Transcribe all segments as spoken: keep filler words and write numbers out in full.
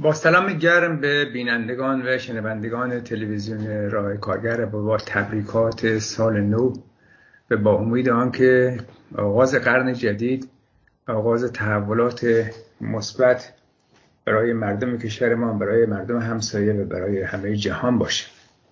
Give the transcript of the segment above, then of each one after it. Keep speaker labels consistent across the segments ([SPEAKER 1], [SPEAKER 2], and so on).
[SPEAKER 1] با سلام گرم به بینندگان و شنوندگان تلویزیون راه کارگر و با تبریکات سال نو و با امید آنکه آغاز قرن جدید، آغاز تحولات مثبت برای مردم کشور ما، برای مردم همسایه و برای همه جهان باشه.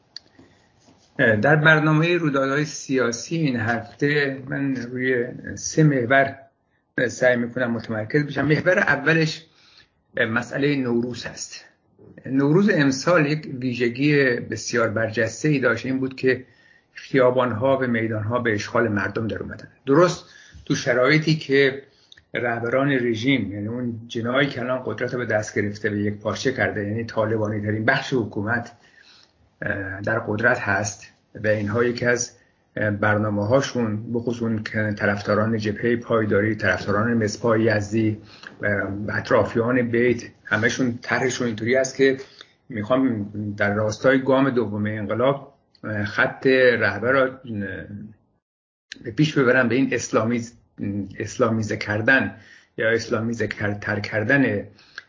[SPEAKER 1] در برنامه رویدادهای سیاسی این هفته من روی سه محور سعی میکنم متمرکز بشم. محور اولش مسئله نوروز هست. نوروز امسال یک ویژگی بسیار برجسته‌ای داشت، این بود که خیابان‌ها و میدان‌ها به اشغال مردم در اومدن. درست تو شرایطی که رهبران رژیم، یعنی اون جناحی که الان قدرت رو به دست گرفته و یک پارچه کرده، یعنی طالبانی ترین بخش حکومت در قدرت هست و اینها یکی از برنامه هاشون بخصوص اون طرفداران جبهه پایداری، طرفداران مصباح یزدی و اطرافیان بیت، همشون طرحشون اینطوری است که میخوام در راستای گام دوم انقلاب خط رهبر را به پیش ببرن به این اسلامی اسلامیزه کردن یا اسلامیزه تر کردن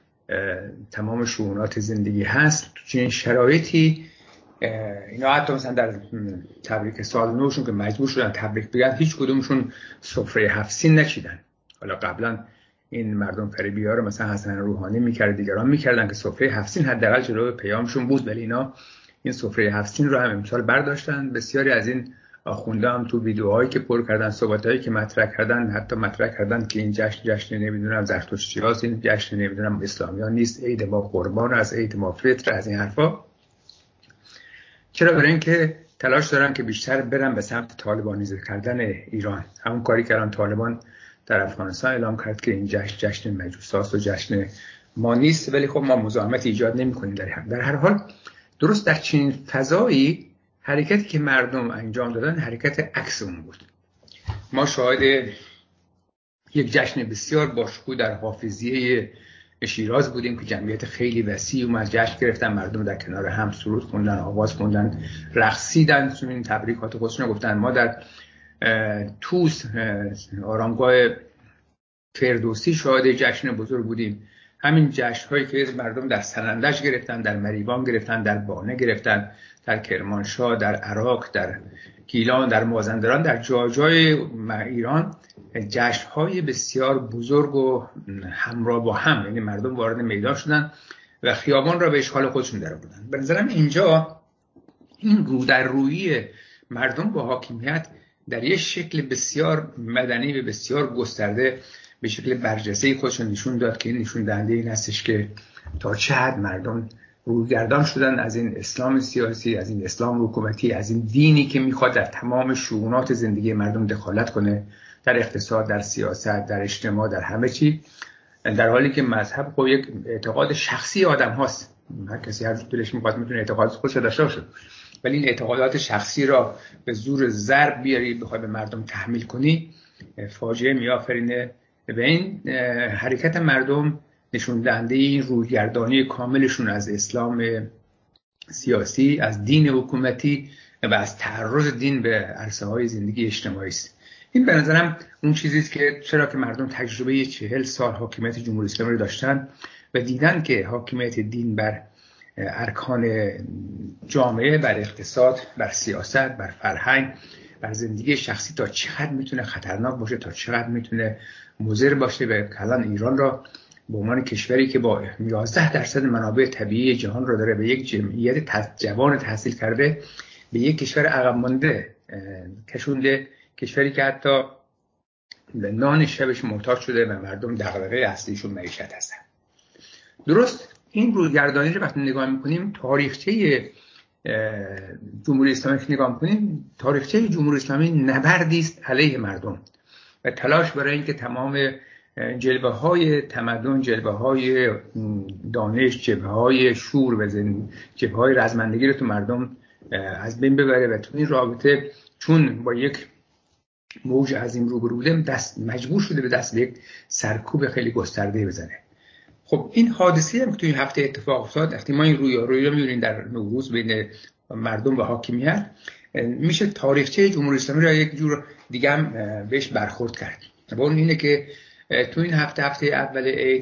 [SPEAKER 1] تمام شؤونات زندگی هست. تو چنین شرایطی اینا حتی مثلا در تبریک سال نوشون که مجبور شدن تبریک بگن، هیچ کدومشون سفره هفت سین نچیدن. حالا قبلا این مردم فریبی ها رو مثلا حسن روحانی میکرد، دیگران میکردن که سفره هفت سین حداقل جلوی پیامشون بود، ولی اینا این سفره هفت سین رو هم امسال برداشتن. بسیاری از این آخونده هم تو ویدیوهایی که پر کردن، صحبتایی که مطرح کردن، حتی مطرح کردن که این جشن جشن نمیدونم زرتشتی هاست، این جشن نمیدونم اسلامیان نیست، عید ما قربان، از عید ما فطر، از این حرفا. چرا؟ برای اینکه تلاش دارن که بیشتر برن به سمت طالبانیزه کردن ایران. همون کاری که الان طالبان در افغانستان اعلام کرد که این جشن جشن مجوساست و جشن ما نیست، ولی خب ما مزاحمت ایجاد نمی‌کنیم. در در هر حال درست در چنین فضایی حرکتی که مردم انجام دادن حرکت عکس اون بود. ما شاهد یک جشن بسیار باشکوه در حافظیه شیراز بودیم که جمعیت خیلی وسیع اومد جشن گرفتن، مردم در کنار هم سرود خوندن، آواز خوندن، رقصیدن، این تبریکات خودشون گفتن. ما در توس آرامگاه فردوسی شاهد جشن بزرگ بودیم. همین جشن هایی که مردم در سنندج گرفتن، در مریوان گرفتن، در بانه گرفتن، در کرمانشاه، در عراق، در گیلان، در مازندران، در جای جای ایران جشن های بسیار بزرگ و همراه با هم، یعنی مردم وارد میدان شدن و خیابان را به اشغال خودشون در آوردن. به نظرم اینجا این رو در رویی مردم با حاکمیت در یک شکل بسیار مدنی و بسیار گسترده به شکل برجسته خودشون نشون داد که این نشون دهنده این هستش که تا چه حد مردم رویگردان شدن از این اسلام سیاسی، از این اسلام حکومتی، از این دینی که میخواد در تمام شؤونات زندگی مردم دخالت کنه، در اقتصاد، در سیاست، در اجتماع، در همه چی، در حالی که مذهب خب یک اعتقاد شخصی آدم هاست. هر کسی هر دلش میخواد میتونه اعتقاد خودش داشته باشه، ولی این اعتقادات شخصی را به زور ضرب بیاری بخوای به مردم تحمیل کنی، فاجعه میآفرینه. به این حرکت مردم نشون دهنده این رویگردانی کاملشون از اسلام سیاسی، از دین حکومتی و از تعرض دین به عرصه های زندگی اجتماعی است. این به نظرم اون چیزی است که چرا که مردم تجربه چهل سال حاکمیت جمهوری اسلامی رو داشتن و دیدن که حاکمیت دین بر ارکان جامعه، بر اقتصاد، بر سیاست، بر فرهنگ، بر زندگی شخصی تا چقدر میتونه خطرناک باشه، تا چقدر میتونه مضر باشه. و الان ایران را به عنوان کشوری که با یازده درصد منابع طبیعی جهان رو داره، به یک جمعیت جوان تحصیل کرده، به یک کشور عقب مانده کشونده، کشوری که حتی به نان شبش محتاج شده و مردم دغدغه اصلیشون معیشت هستن. درست این رویگردانی رو وقتی نگاه میکنیم، تاریخچه جمهوری اسلامی که نگاه میکنیم، تاریخچه جمهوری اسلامی نبردی است علیه مردم و تلاش برای اینکه تمام جلوه های تمدن، جلوه های دانش، جلوه های شور و جلوه های رزمندگی رو تو مردم از بین ببره و تو این رابطه چون با یک موج عظیم روبرو بوده، دست مجبور شده به دست به یک سرکوب خیلی گسترده بزنه. خب این حادثه هم که تو این هفته اتفاق افتاد، وقتی ما این رویارویی رو می‌بینیم در نوروز بین مردم و حاکمیت، میشه تاریخچه جمهوری اسلامی را یک جور دیگه هم بهش برخورد کرد. با اون اینه که تو این هفته هفته اول عید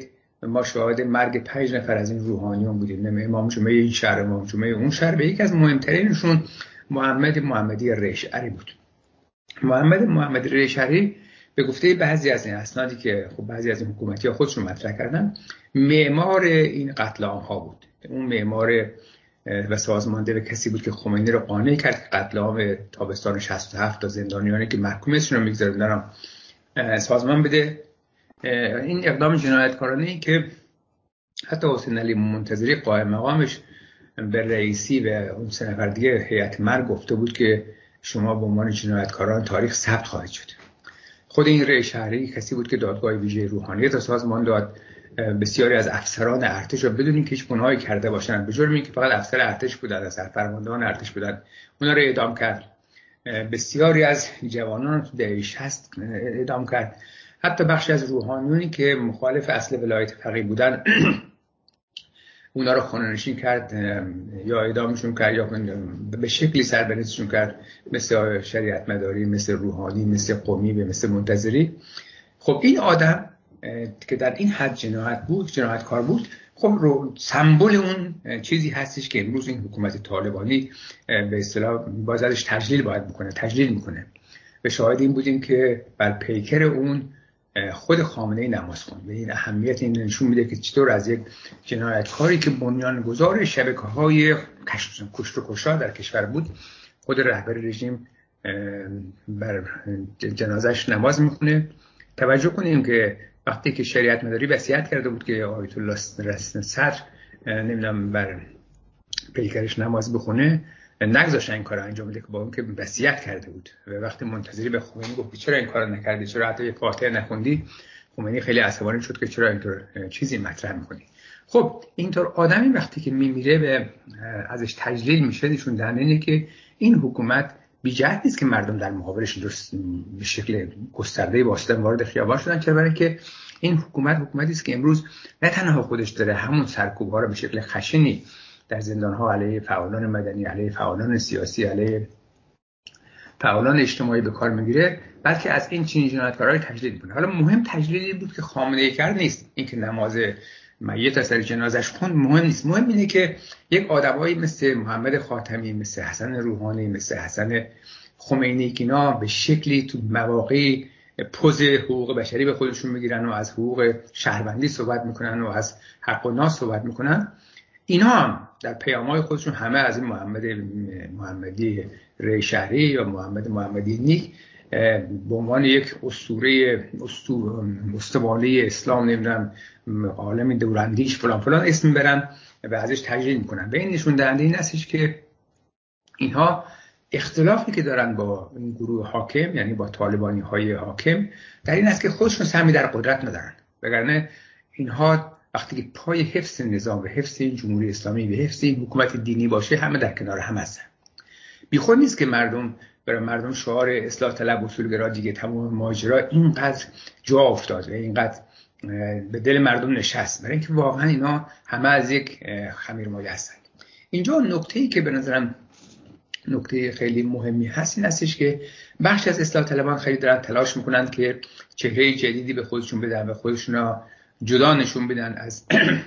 [SPEAKER 1] ما شاهد مرگ پنج نفر از این روحانیون بودیم، امام جمعه این شهر، امام جمعه اون شهر. به یکی از مهمترینشون محمد محمدی ریشعری بود. محمد محمدی ریشعری به گفته بعضی از این اسنادی که خب بعضی از این حکومتی‌ها خودشون مطرح کردن، معمار این قتل عام‌ها بود. اون معمار و سازمانده به کسی بود که خمینی رو قانع کرد که قتل عام تابستان شصت و هفت تا زندانیانی که محکومیتشون رو می‌گذروندن سازمان بده. این اقدام جنایتکارانه‌ای که حتی حسین علی منتظری قائم مقامش به رئیسی و اون سه نفر دیگه هیئت مرگ گفته بود که شما به عنوان جنایتکاران تاریخ ثبت خواهید شد. خود این ریشعری کسی بود که دادگاه ویژه روحانیت سازمان داد. بسیاری از افسران ارتش رو بدون اینکه هیچ گناهی کرده باشن، به جرم اینکه فقط افسر ارتش بودن، از سرفرماندهان ارتش بودن، اونا رو اعدام کرد. بسیاری از جوانان رو تو دهه شصت اعدام کرد. حتی بخشی از روحانیونی که مخالف اصل ولایت فقیه بودن اونا رو خانه‌نشین کرد یا اعدامشون کرد یا به شکلی سربنیزشون کرد، مثل شریعت مداری، مثل روحانی، مثل قمی، مثل منتظری. خب این آدم که در این حد جنایت بود، جنایتکار بود، خب رو سمبل اون چیزی هستش که امروز این حکومت طالبانی به اصطلاح باز ازش تجلیل باید بکنه، تجلیل میکنه. به شاهد این بودیم که بر پیکر اون خود خامنه‌ای نماز خوند. این اهمیت این نشون میده که چطور از یک جنایتکاری که بنیانگذار شبکه‌های کشت و کشتار در کشور بود، خود رهبر رژیم بر جنازش نماز میخونه. توجه کنیم که وقتی که شریعت مداری وصیت کرده بود که آیت الله صدر نمیدونم بر پیکرش نماز بخونه، نگذاشتن این کار انجام بده که با اون که وصیت کرده بود. و وقتی منتظری به خمینی گفت چرا این کارو نکردی، چرا حتی یک فاتحه نخوندی، خمینی خیلی عصبانی شد که چرا اینطور چیزی مطرح میکنی. خب اینطور آدمی وقتی که میمیره به ازش تجلیل میشه، نشون دهنده اینه که این حکومت بی جهت نیست که مردم در مقابلش به شکل گسترده واسطه وارد خیابان شدن، چرا برای که این حکومت حکومتی است که امروز نه تنها خودش داره همون سرکوب‌ها رو به شکل خشنی در زندان‌ها علیه فعالان مدنی، علیه فعالان سیاسی، علیه فعالان اجتماعی به کار میگیره، بلکه از این چنین جنایتکارهای تجلیل میکنه. حالا مهم تجلیلی بود که خامنه‌ای کرد نیست، اینکه نماز میت از سر جنازش خوند مهم نیست. مهم اینه که یک آدمایی مثل محمد خاتمی، مثل حسن روحانی، مثل حسن خمینی که اینا به شکلی تو مواقعی پوز حقوق بشری به خودشون میگیرن و از حقوق شهروندی صحبت میکنن و از حق و ناس صحبت میکنن، اینا هم در پیام‌های خودشون همه از این محمد محمدی ریشعری یا محمد محمدی نیک به عنوان یک اسطوره استوالی اسلام، نمیدونم عالم دوراندیش فلان فلان اسم میبرن و ازش تجلیل میکنن. به این نشون دهنده این هستش که اینها اختلافی که دارن با این گروه حاکم، یعنی با طالبانی های حاکم، در این است که خودشون سهمی در قدرت ندارن. وگرنه اینها وقتی که پای حفظ نظام و حفظ این جمهوری اسلامی و حفظ این حکومت دینی باشه، همه در کنار هم هستن. بیخود نیست که مردم برای مردم شعار اصلاح طلب اصولگرا دیگه تمام ماجرا اینقدر جا افتاد و اینقدر به دل مردم نشست، برای اینکه واقعا اینا همه از یک خمیرمایه هستن. اینجا نکته‌ای که به نظرم نکته خیلی مهمی هست این هستش که بخش از اصلاح طلبان خیلی دارن تلاش میکنن که چهره جدیدی به خودشون بدن و خودشون جدا نشون بدن از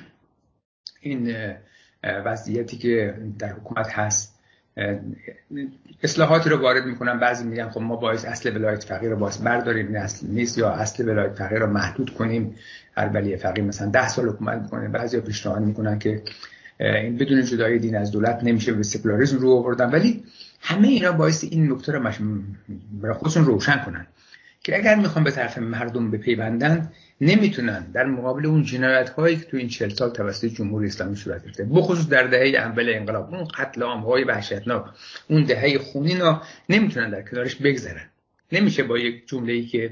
[SPEAKER 1] این وضعیتی که در حکومت هست. اصلاحاتی رو وارد میکنن، بعضی میگن خب ما باید اصل ولایت فقیه رو باز برداریم، این اصل نیست، یا اصل ولایت فقیه رو محدود کنیم، هر ولی فقیه مثلا ده سال حکومت میکنه. بعضیا پیشنهاد میکنن که این بدون جدای دین از دولت نمیشه، به سکولاریسم رو آوردن. ولی همه اینا باعث این نکته رو برای خودشون روشن کنن که اگر میخوان به طرف مردم بپیوندن، نمیتونن در مقابل اون جنایت هایی که تو این چهل سال توسط جمهوری اسلامی صورت گرفته، بخصوص در دهه اول انقلاب، اون قتل عام های وحشتناک، اون دهه خونین رو نمیتونن در کنارش بگذرن. نمیشه با یک جمله‌ای که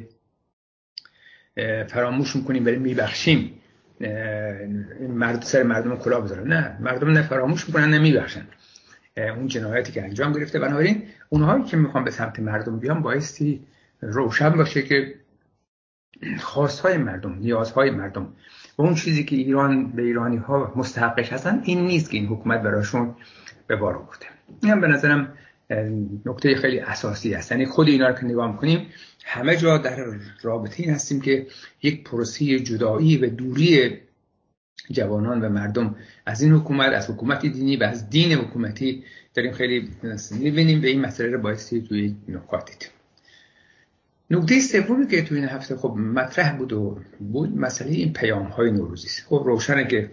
[SPEAKER 1] فراموش میکنیم ولی میبخشیم مرد سر مردم کلاه بذارن. نه، مردم نه فراموش میکنن نه میبخشن اون جنایاتی که انجام گرفته. بنابراین اونهایی که میخوان به سمت مردم بیان بایستی روشن باشه که خواستهای مردم، نیازهای مردم و اون چیزی که ایران به ایرانی ها مستحقش هستن این نیست که این حکومت براشون به بار آورده. این هم به نظرم نکته خیلی اساسی است. یعنی خود اینا رو که نگاه می‌کنیم همه جا در رابطه این هستیم که یک پروسه جدایی و دوری جوانان و مردم از این حکومت، از حکومت دینی و از دین حکومتی داریم خیلی می‌بینیم. به این مسئله رو بایستی توی نکات دید. نکته سومی که توی این هفته خب مطرح بود و بود مسئله این پیام‌های نوروزی است. خب روشنه که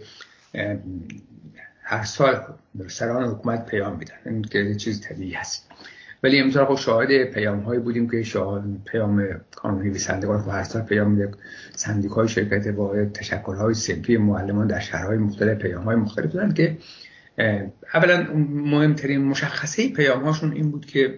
[SPEAKER 1] هر سال سران حکومت پیام میدن، این که چیز طبیعی هست، ولی امسال خب شاهد پیام‌هایی بودیم که شاهد پیام کانون نویسندگان هر سال پیام میده، سندیکای شرکت با تشکل‌های صنفی معلمان در شهرهای مختلف پیام‌های مختلف دادن که اولا مهمترین مشخصه پیام‌هاشون این بود که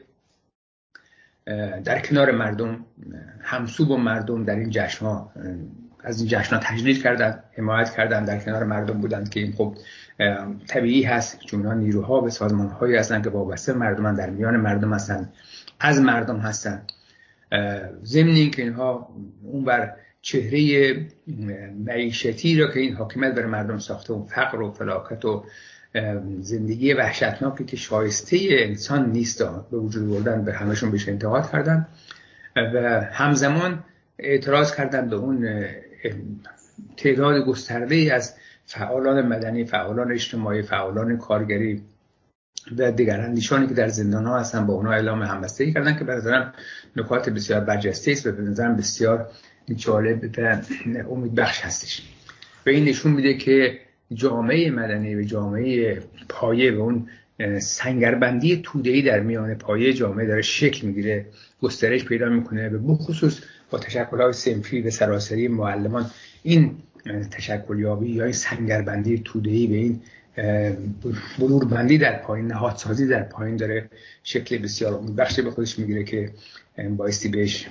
[SPEAKER 1] در کنار مردم، همسو با مردم در این جشن‌ها، از این جشن‌ها تجلیل کردن، حمایت کردن، در کنار مردم بودند که این خب طبیعی هست چون اینا نیروها و سازمان‌هایی هستن که وابسته مردمن، در میان مردم هستن، از مردم هستن. ضمن اینکه اینها اون بر چهره معیشتی را که این حاکمیت بر مردم ساخته و فقر و فلاکت و زندگی وحشتناکی که شایسته انسان نیست به وجود آوردن، به همشون بهش انتقاد کردن و همزمان اعتراض کردن به اون تعداد گسترده‌ای از فعالان مدنی، فعالان اجتماعی، فعالان کارگری و دیگر اندیشانی که در زندان‌ها هستن با اونها اعلام همبستگی کردن که به نظرم نکات بسیار برجسته است و به نظرم بسیار جالب و امیدبخش هستش. و این نشون میده که جامعه مدنی و جامعه پایه و اون سنگربندی توده‌ای در میان پایه جامعه داره شکل میگیره، گسترش پیدا میکنه و بخصوص با تشکل‌های صنفی و سراسری معلمان این تشکلیابی یا این سنگربندی توده‌ای به این بلوربندی در پایین، نهادسازی در پایین داره شکل بسیار امیدبخشی به خودش میگیره که بایستی بهش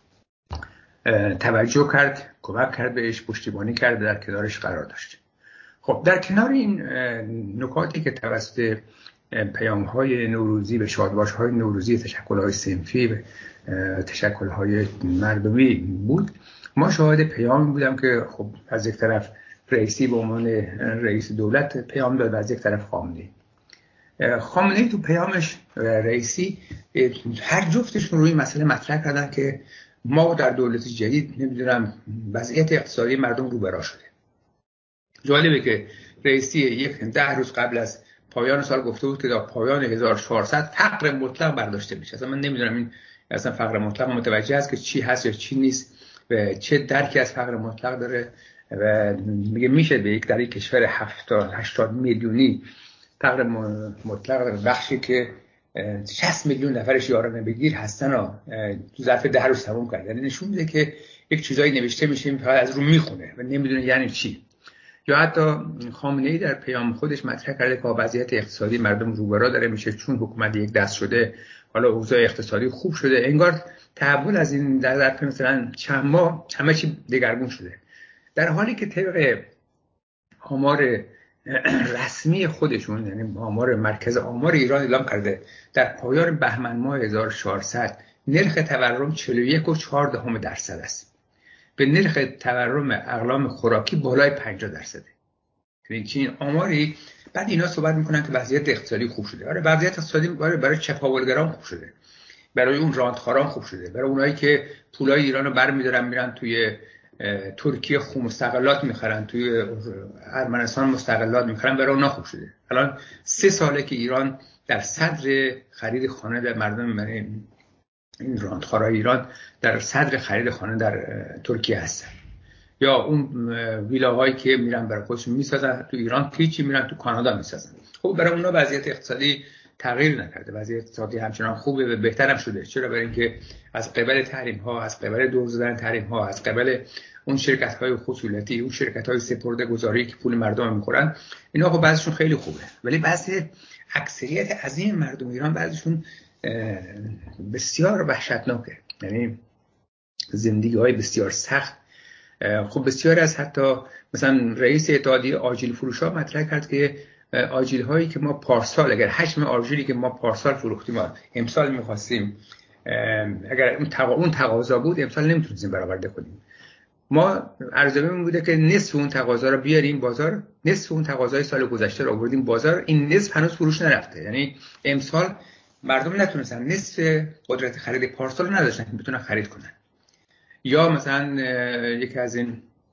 [SPEAKER 1] توجه کرد، کمک کرد بهش، پشتیبانی کرد، در کنارش قرار داشت. خب در کنار این نکاتی که توسط پیام‌های نوروزی و شادباش‌های نوروزی، تشکل‌های صنفی و تشکل‌های مردمی بود، ما شاهد پیامی بودم که خب از یک طرف رئیسی به عنوان رئیس دولت پیام داد و از یک طرف خامنه‌ای. خامنه‌ای تو پیامش رئیسی هر جفتشون روی مسئله مطرح کردن که ما در دولت جدید نمیدونم وضعیت اقتصادی مردم رو برا شده. جالبه که رئیسی یک ده روز قبل از پایان سال گفته بود که تا پایان هزار و چهارصد فقر مطلق برداشته میشه. اصلا من نمیدونم این اصلا فقر مطلق متوجه است که چی هست یا چی نیست و چه درکی از فقر مطلق داره و میگه میشه به یک در یک کشور هفتاد هشتاد میلیونی فقر مطلق بخشی که شصت میلیون نفرش یارانه بگیر هستن و تو ظرف ده روز تموم کرد. یعنی نشون میده که یک چیزایی نوشته میشه فقط از رو میخونه و نمیدونه یعنی چی. یا حتی خامنه‌ای در پیام خودش مطرح کرده که وضعیت اقتصادی مردم روبرا داره میشه چون حکومت یک دست شده، حالا اوضاع اقتصادی خوب شده، انگار تحول از این در ظرف مثلا چند ماه همه چی دگرگون شده، در حالی که طبق آمار رسمی خودشون، یعنی آمار مرکز آمار ایران اعلام کرده در پایان بهمن ماه هزار و چهارصد نرخ تورم چهل و یک و چهار دهم درصد است، به نرخ تورم اقلام خوراکی بالای پنجاه درصده. یعنی چنین آماری. بعد اینا صحبت میکنن که وضعیت اقتصادی خوب شده. آره وضعیت اقتصادی برای برای چپاولگران خوب شده، برای اون راندخاران خوب شده، برای اونایی که پولای ایرانو برمی‌دارن میرن توی ترکیه خو مستقلات میخرن، توی ارمنستان مستقلات میخرن، برای اونا خوب شده. الان سه ساله که ایران در صدر خرید خانه در مردم، این راندخارای ایران در صدر خرید خانه در ترکیه هستن، یا اون ویلاهایی که میرن برای خودشون میسازن تو ایران پیچی میرن تو کانادا میسازن. خب برای اونا وضعیت اقتصادی تغییر نکرده، وضعیت اقتصادی همچنان خوبه و بهتر هم شده. چرا؟ برای اینکه از قبل تحریم ها، از قبل دور زدن تحریم ها، از قبل اون شرکت های خصوصی، اون شرکت های سپرده گذاری که پول مردم میخورن، اینا خب بعضیشون خیلی خوبه، ولی بعضی اکثریت عظیم مردم ایران بعضیشون بسیار وحشتناکه، یعنی زندگی های بسیار سخت. خب بسیاری از حتی مثلا رئیس اتحادیه آجیل فروشا مطرح کرد که آجیل هایی که ما پارسال، اگر حجم آجیلی که ما پارسال فروختیم امسال می‌خواستیم، اگر اون تقا... اون تقاضا بود امسال نمیتونستیم برآورده کنیم. ما عرضمون بوده که نصف اون تقاضا رو بیاریم بازار، نصف اون تقاضای سال گذشته رو آوردیم بازار، این نصف هنوز فروش نرفته. یعنی امسال مردم نتونستن، نصف قدرت خرید پارسال نداشتن که بتونن خرید کنن. یا مثلا یکی از این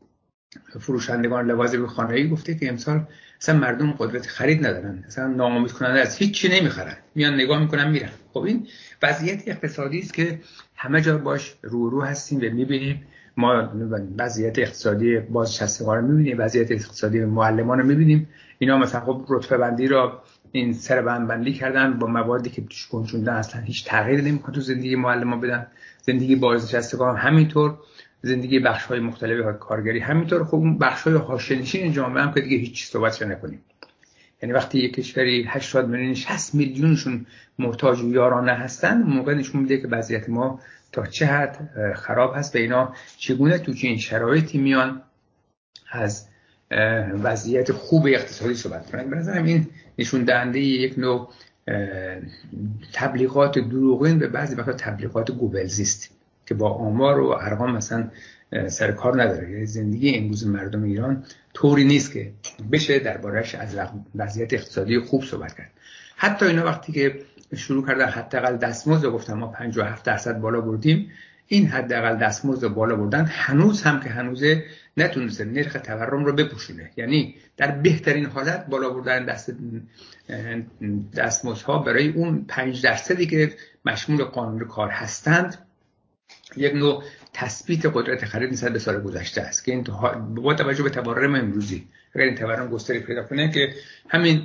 [SPEAKER 1] فروشندگان لوازم خانگی گفته که امسال اصلا مردم قدرت خرید ندارن، اصلا ناامید کننده از هیچ چی نمیخرن، میان نگاه میکنن میرن. خب این وضعیت اقتصادی است که همه جا باش رو رو هستیم و میبینیم. ما وضعیت اقتصادی بازنشستگان رو میبینیم، وضعیت اقتصادی معلمان رو میبینیم. اینا مثلا خب رتبه بندی را این سر بند بندی کردن با موادی که توش گنجوندن، اصلا هیچ تغییری نمیکنه تو زندگی معلمان بدن، زندگی بازنشستگان همینطور، زندگی بخش‌های مختلف کارگری همینطور. خب اون بخش‌های حاشیه‌نشین جامعه هم که دیگه هیچ صحبتش نکنیم. یعنی وقتی یک کشوری هشتاد میلیون شصت میلیونشون محتاج و یارانه هستن، اون موقع نشون میده که وضعیت ما تا چه حد خراب هست و اینا چگونه تو این شرایطی میان از وضعیت خوب اقتصادی صحبت کنن. به نظرم این نشون دهنده یک نوع تبلیغات دروغین به بعضی وقتا تبلیغات گوبلزی است که با آمار و ارقام مثلا سر کار نداره. یعنی زندگی امروز مردم ایران طوری نیست که بشه دربارش از وضعیت اقتصادی خوب صحبت کرد. حتی اینا وقتی که شروع کردن حداقل دستمزد رو گفتن ما پنجاه و هفت درصد بالا بردیم، این حداقل دستمزد بالا بردن هنوز هم که هنوزه نتونسته نرخ تورم رو بپوشونه. یعنی در بهترین حالت بالا بردن دست دستمزدها برای اون پنج درصدی که مشمول قانون کار هستند یک نوع تثبیت قدرت خرید نسبت به سال گذشته است که این با توجه به تورم امروزی اگر این تورم گستری پیدا کنه که همین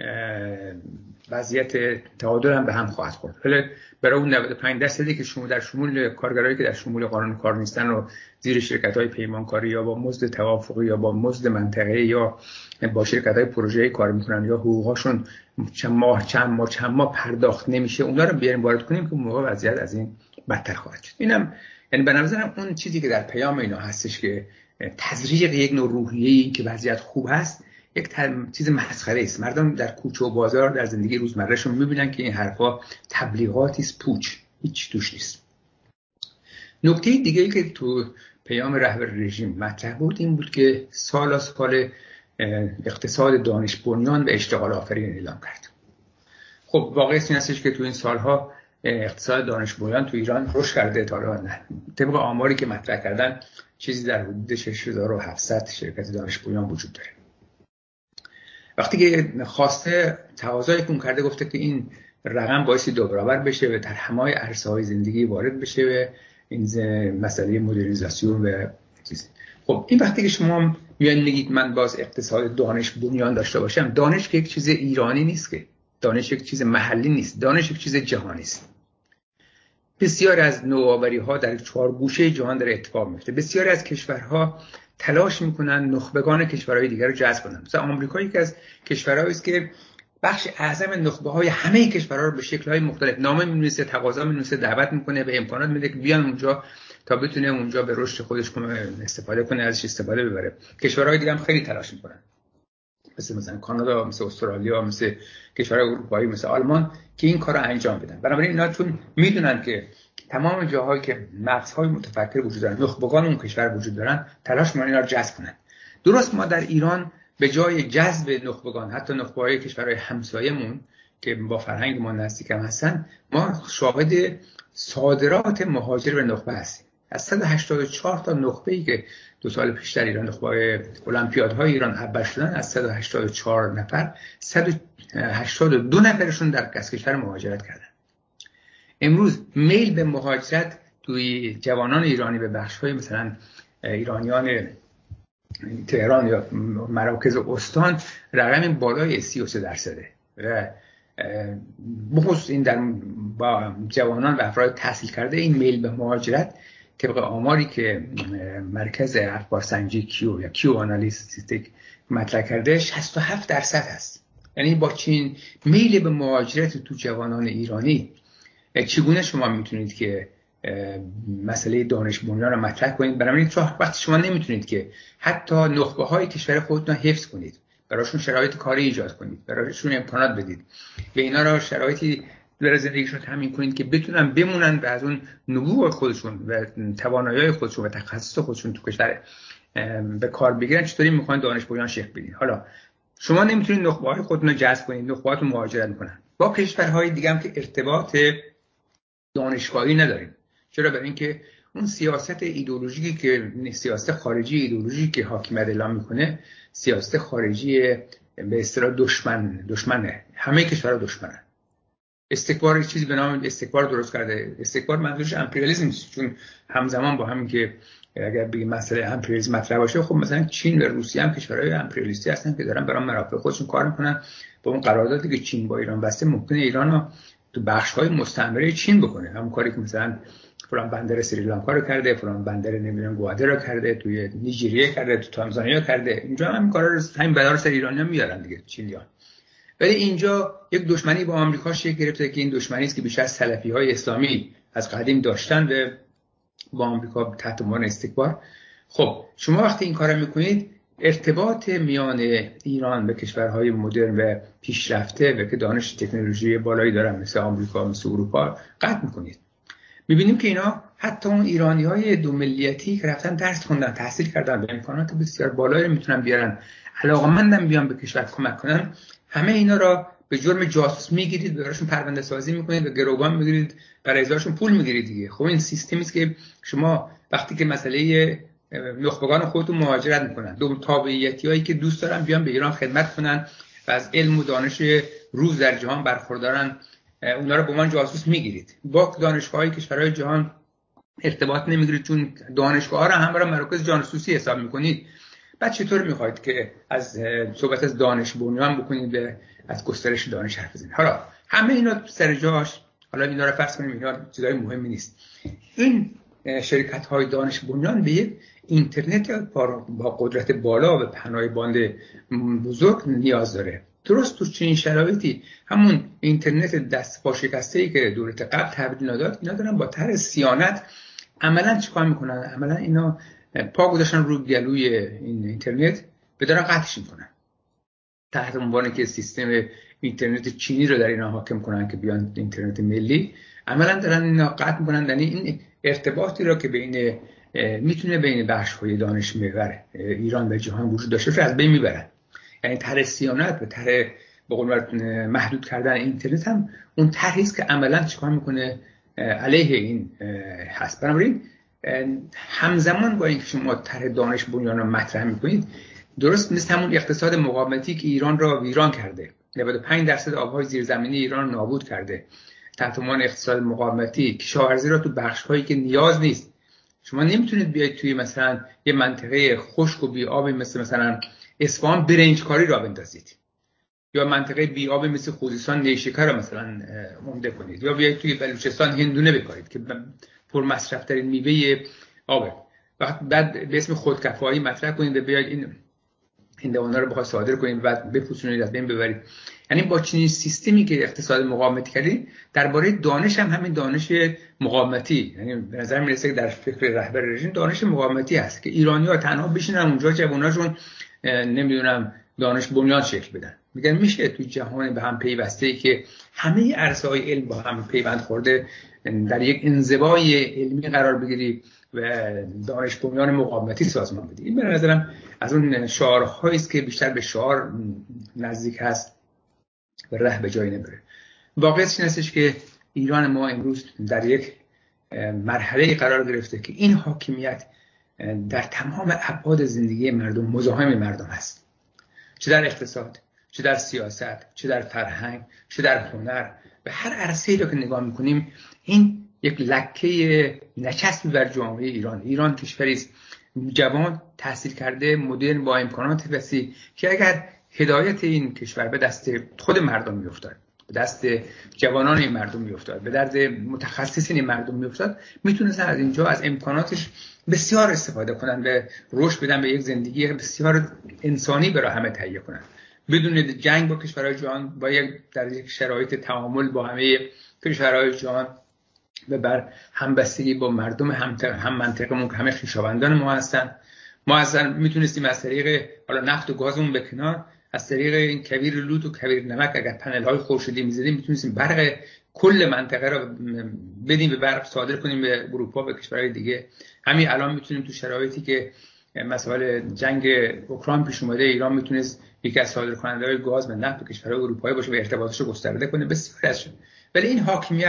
[SPEAKER 1] وضعیت تعادل هم به هم خواهد خورد. ولی برای اون نود و پنج درصدی که شما در شمول کارگرایی که در شمول قانون کار نیستن و زیر شرکت‌های پیمانکاری یا با مزد توافقی یا با مزد منطقه‌ای یا با شرکت‌های پروژه‌ای کار میکنن یا حقوقاشون چند ماه چند ماه چند ماه پرداخت نمیشه، اونا رو بیاریم وارد کنیم که موقع وضعیت از این بدتر خواهد شد. اینم یعنی به نظرم اون چیزی که در پیام اینا هستش که تزریق یک نوع روحیه‌ای که وضعیت خوب هست یک چیز مسخره است. مردم در کوچه و بازار در زندگی روزمرهشون میبینن که این حرفا تبلیغاتی است، پوچ، هیچ توش نیست. نکته دیگه‌ای که تو پیام رهبر رژیم مطرح بود این بود که سال از سال اقتصاد دانش بنیان و اشتغال آفرین اعلام کرد. خب واقعیت این هستش که تو این سالها اقتصاد دانش بنیان تو ایران رشد کرده. تا نه طبق آماری که مطرح کردن چیزی در حدود شش هزار و هفتصد شرکت دانش بنیان وجود داره. وقتی که خواسته تقاضای کن کرده گفته که این رقم باعث دو برابر بشه و در همه عرصه‌های زندگی وارد بشه و این مسئله مدرنیزاسیون و چیز. خب این وقتی که شما میان میگید من باز اقتصاد دانش بنیان داشته باشم، دانش که یک چیز ایرانی نیست، که دانش یک چیز محلی نیست، دانش یک چیز جهانی است. بسیار از نوآوری‌ها در چهار گوشه جهان در اتفاق میفته. بسیاری از کشورها تلاش میکنن نخبگان کشورهای دیگر رو جذب کنن. مثلا آمریکا یکی از کشورهایی است که بخش اعظم نخبه‌های همه کشورها رو به شکل‌های مختلف نامه می‌نویسه، تقاضا می‌نویسه، دعوت می‌کنه، به امکانات میده که بیان اونجا تا بتونه اونجا به رشد خودش استفاده کنه، ازش استفاده ببره. کشورهای دیگه هم خیلی تلاش می‌کنن. مثل مثلا کانادا، مثل استرالیا، مثل کشورهای اروپایی، مثل آلمان که این کارو انجام بدن. بنابراین اینا چون میدونن که تمام جاهایی که مغزهای متفکر وجود دارن، نخبگان اون کشور وجود دارن، تلاش می‌کنن اینا رو جذب کنن. درست ما در ایران به جای جذب نخبگان، حتی نخبه‌های کشورهای همسایه‌مون که با فرهنگ ما نزدیک هم هستن، ما شاهد صادرات مهاجر به نخبه هستیم. از صد و هشتاد و چهار تا نخبه‌ای که دو سال پیش در ایران نخبه‌های المپیادهای ایران اول شدن، از صد و هشتاد و چهار نفر صد و هشتاد و دو نفرشون در کشور مهاجرت کردن. امروز میل به مهاجرت توی جوانان ایرانی به بخش‌های مثلا ایرانیان تهران یا مراکز استان رقم بالای سی و سه درصده و بخصوص این در با جوانان و افراد تحصیل کرده این میل به مهاجرت طبق آماری که مرکز اخبار سنجی کیو یا کیو آنالیستیک مطرح کرده شصت و هفت درصد است. یعنی با چین میل به مهاجرت تو جوانان ایرانی چگونه شما میتونید که مسئله دانش بنیان رو مطرح کنید؟ برای وقتی شما نمیتونید که حتی نخبه های کشور خودتون حفظ کنید، براشون شرایط کاری ایجاد کنید، براشون امکانات بدید و اینا را شرایطی برای زندگیشون تامین کنید که بتونن بمونن و از اون نبوغ خودشون و توانایی خودشون و تخصص خودشون تو کشور به کار بگیرن، چطوری میخوان دانش بنیان شکل بدید؟ حالا شما نمیتونید نخبه های خودتون رو جذب کنید، نخبهاتون مهاجرت میکنن. با کشورهای دیگه هم که ارتباط دانشگاهی نداریم. چرا؟ برای اینکه اون سیاست ایدئولوژیکی که سیاست خارجی ایدئولوژیکی که حاکمیت اعلام میکنه سیاست خارجی به اصطلاح دشمن دشمنه، همه کشورها دشمنن. استکبار چیزی به نام استکبار درست کرده. استکبار منظورش امپریالیسم نیست، چون همزمان با همین که اگر بگیم مسئله امپریالیسم مطرح باشه، خب مثلا چین و روسیه هم کشورهای امپریالیستی هستن که دارن برای منافع خودشون کار میکنن. با اون قراردادی که چین با ایران بسته ممکنه ایران رو تو بخش‌های مستعمره چین بکنه، همون کاری که مثلا فلان بندر سریلانکا رو کرده، فلان بندر نمیدونم گواده رو کرده، توی نیجریه کرده، تو تانزانیا کرده. اینجا هم کارا رو همین بلار سر ایرانی‌ها میارن دیگه، چینی‌ها. ولی اینجا یک دشمنی با آمریکا شکل گرفته که این دشمنی است که بیشتر سلفی‌های اسلامی از قدیم داشتن و با آمریکا تحت عنوان استکبار. خب شما وقتی این کارو میکنید، ارتباط میان ایران به کشورهای مدرن و پیشرفته و که دانش تکنولوژی بالایی دارن مثل آمریکا، مثل اروپا قطع میکنید. میبینیم که اینا حتی اون ایرانی‌های دو ملیتی که رفتن درس خوندن، تحصیل کردن، به امکانات بسیار بالایی میتونن بیارن، علاقه‌مندن بیان به کشور کمک کنن، همه اینا را به جرم جاسوس میگیرید، براشون پرونده سازی میکنید و گروگان میگیرید، برای ازاشون پول میگیرید دیگه. خب این سیستمی است که شما وقتی که مسئله نخبگان خودتون مهاجرت میکنن، دو تابعیتیایی که دوست دارن بیان به ایران خدمت کنن و از علم و دانش روز در جهان برخوردارن، اونا رو به عنوان جاسوس میگیرید. با دانشگاه‌های کشورهای جهان ارتباط نمیگیرید، چون دانشگاه‌ها رو هم برای مراکز جاسوسی حساب میکنید. بعد چطور میخواید که از صحبت از دانش بنیان بکنید و از گسترش دانش حرف بزنید؟ حالا همه اینا سر جاش، حالا اینا رو فرض کنیم اینا چیزای مهمی نیست. این شرکت‌های دانش بنیان به یک اینترنت با قدرت بالا و پهنای باند بزرگ نیاز داره. درست تو چنین شرایطی همون اینترنت دست پا شکسته‌ای که دولت قبل تحویل نداد، اینا دارن با طرح صیانت عملاً چیکار میکنن؟ عملاً اینا پا گذاشتن رو گلوی این اینترنت به دارن قطعش میکنن، تحت عنوانی که سیستم اینترنت چینی رو در اینا حاکم کنن که بیان اینترنت ملی. عملاً دارن اینا قطع میکنن، یعنی این ارتباطی رو که بین میتونه بین بخش‌های دانش محور ایران و جهان وجود داشته رو از بین میبرن. یعنی طرح صیانت و طرح به قول محدود کردن اینترنت هم اون طرحی است که عملاً چیکار میکنه؟ علیه این هست. بنابراین همزمان با اینکه شما طرح دانش بنیان رو مطرح میکنید، درست مثل همون اقتصاد مقاومتی که ایران را ویران کرده، نود و پنج درصد آبهای زیرزمینی ایران رو نابود کرده، تحت عنوان اقتصاد مقاومتی کشاورزی را تو بخش‌هایی که نیاز نیست. شما نمیتونید بیاید توی مثلا یه منطقه خشک و بی آبی مثل مثلا اصفهان برنج کاری را بندازید، یا منطقه بی آبی مثل خوزستان نیشکر را مثلا عمده کنید، یا بیاید توی بلوچستان هندونه بکارید که پر مصرف ترین میوه آبه. وقت بعد به اسم خودکفایی مطرح کنید و بیاید این هندوانا رو بخواید صادر کنید، بعد بپوسونید از بین ببرید. یعنی با چنین سیستمی که اقتصاد مقاومتی کردید، درباره دانش هم همین دانش مقاومتی، یعنی به نظر میرسه که در فکر رهبر رژیم دانش مقاومتی هست که ایرانی‌ها تنها بشینن اونجا جووناشون نمیدونم دانش بنیان شکل بدن. میگن میشه توی جهان به هم پیوسته‌ای که همه عرصه‌های علم با هم پیوند خورده در یک انزوای علمی قرار بگیری و دانش بنیان مقاومتی سازمان بدی. این به نظرم از اون شعارهایی است که بیشتر به شعار نزدیک هست و ره به جایی نمیره. واقعیت این هستش که ایران ما امروز در یک مرحله قرار گرفته که این حاکمیت در تمام ابعاد زندگی مردم مزاحم مردم هست، چه در اقتصاد، چه در سیاست، چه در فرهنگ، چه در هنر. به هر عرصه‌ای رو که نگاه می‌کنیم این یک لکه نچسبی بر جامعه ایران. ایران کشوری است جوان، تحصیل کرده، مدرن، با امکانات وسیع که اگر هدایت این کشور به دست خود مردم میافتاد، به دست جوانان این مردم میافتاد، به درد متخصصین این مردم میافتاد، میتونستن از اینجا از امکاناتش بسیار استفاده کنن و رشد بدن به یک زندگی بسیار انسانی برای همه تهیه کنن، بدون جنگ با کشورهای جهان، با یک در یک شرایط تعامل با همه کشورهای جهان و بر همبستگی با مردم هم هم منطقمون که همه خویشاوندان ما هستن. ما اصلا میتونستیم از طریق حالا نفت و گازمون به کنار، از طریق این کویر لوت و کویر نمک اگر پنل های خورشیدی می‌زدیم میتونستیم برق کل منطقه رو بدیم به برق صادر کنیم به اروپا و کشورهای دیگه. همین الان میتونیم تو شرایطی که مسائل جنگ اوکراین پیش اومده، ایران میتونست یکی از صادرکننده‌های گاز و نفت به کشورهای اروپایی باشه و ارتباطش رو گسترده کنه. بسیار از شد. ولی این حاکمیت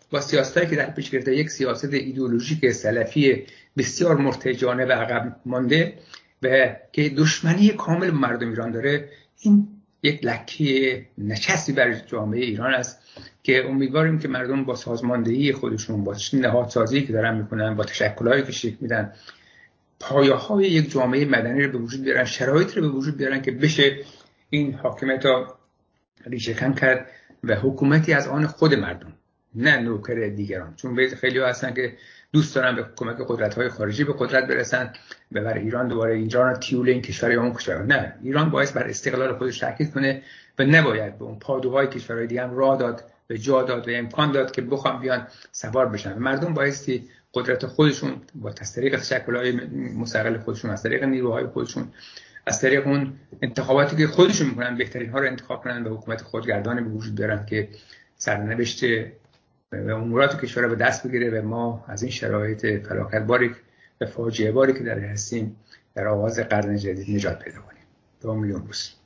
[SPEAKER 1] با سیاستایی که در پیش گرفته، یک سیاست ایدئولوژیک سلفی بسیار مرتجانه و عقب مانده و که دشمنی کامل با مردم ایران داره، این یک لکه نچسبی بر جامعه ایران است که امیدواریم که مردم با سازماندهی خودشون، با نهادسازی که دارن میکنن، با تشکلایی که شکل میدن، پایه‌های یک جامعه مدنی رو به وجود بیارن، شرایط رو به وجود بیارن که بشه این حاکمیت رو ریشه کن کرد و حکومتی از آن خود مردم، نه نوکر دیگران. چون خیلی ها هستن که دوست دارن به کمک قدرت‌های خارجی به قدرت برسن و برای ایران دوباره اینجا رو تیول این کشور یا اون کشور. نه، ایران باید بر استقلال خودش تاکید کنه و نباید به اون پادوهای کشورهای دیگه هم راه داد و جا داد و امکان داد که بخوام بیان سوار بشن. مردم بایستی قدرت خودشون با طریق تشکل‌های مستقل خودشون، از طریق نیروهای خودشون، از طریق اون انتخاباتی که خودشون میکنن، بهترین ها رو انتخاب کنن و حکومت خودگردانی به وجود بیارن که سرنوشت و امورات کشور رو به دست بگیره و ما از این شرایط فلاکتباری و فاجعه باری که در هستیم در آغاز قرن جدید نجات پیدا کنیم. دو میلیون روز